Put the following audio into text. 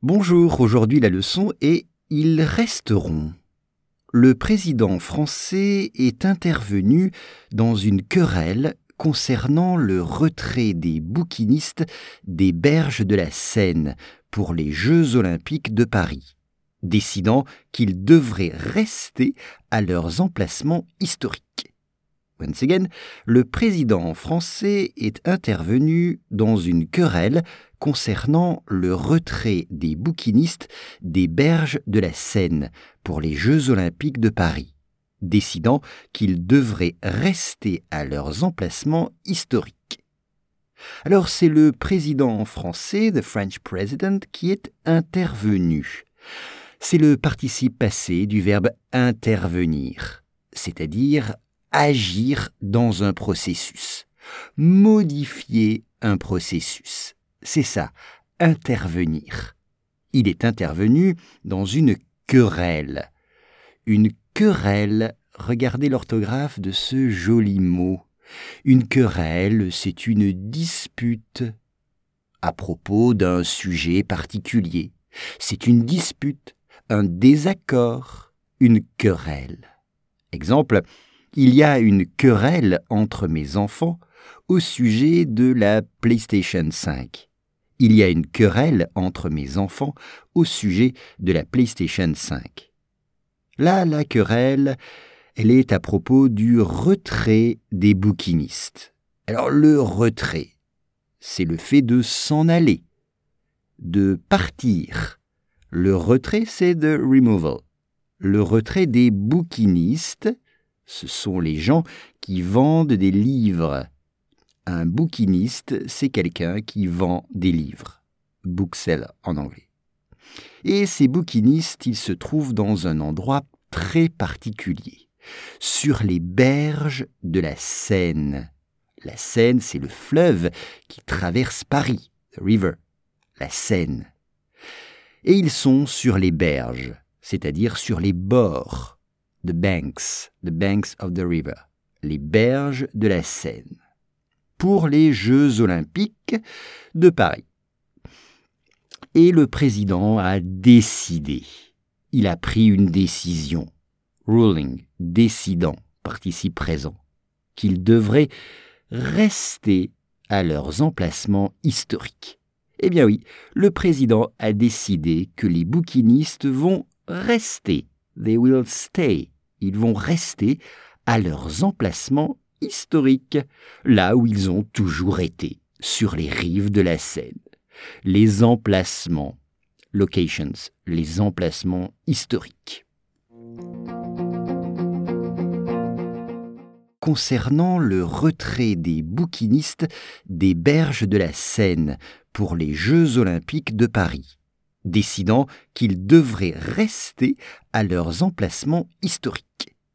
Bonjour, aujourd'hui la leçon est « Ils resteront ». Le président français est intervenu dans une querelle concernant le retrait des bouquinistes des berges de la Seine pour les Jeux olympiques de Paris, décidant qu'ils devraient rester à leurs emplacements historiques. Once again, le président français est intervenu dans une querelle concernant le retrait des bouquinistes des berges de la Seine pour les Jeux olympiques de Paris, décidant qu'ils devraient rester à leurs emplacements historiques. Alors c'est le président français, the French president, qui est intervenu. C'est le participe passé du verbe intervenir, c'est-à-dire agir dans un processus, modifier un processus. C'est ça, intervenir. Il est intervenu dans une querelle. Une querelle, regardez l'orthographe de ce joli mot. Une querelle, c'est une dispute à propos d'un sujet particulier. C'est une dispute, un désaccord, une querelle. Exemple, il y a une querelle entre mes enfants au sujet de la PlayStation 5. Il y a une querelle entre mes enfants au sujet de la PlayStation 5. Là, la querelle, elle est à propos du retrait des bouquinistes. Alors, le retrait, c'est le fait de s'en aller, de partir. Le retrait, c'est the removal. Le retrait des bouquinistes, ce sont les gens qui vendent des livres. Un bouquiniste, c'est quelqu'un qui vend des livres. Bookseller en anglais. Et ces bouquinistes, ils se trouvent dans un endroit très particulier, sur les berges de la Seine. La Seine, c'est le fleuve qui traverse Paris, the river, la Seine. Et ils sont sur les berges, c'est-à-dire sur les bords. The banks of the river, les berges de la Seine, pour les Jeux olympiques de Paris. Et le président a décidé, il a pris une décision, ruling, décidant, participe présent, qu'ils devraient rester à leurs emplacements historiques. Eh bien oui, le président a décidé que les bouquinistes vont rester, they will stay. Ils vont rester à leurs emplacements historiques, là où ils ont toujours été, sur les rives de la Seine. Les emplacements, locations, les emplacements historiques. Concernant le retrait des bouquinistes des berges de la Seine pour les Jeux olympiques de Paris, décidant qu'ils devraient rester à leurs emplacements historiques.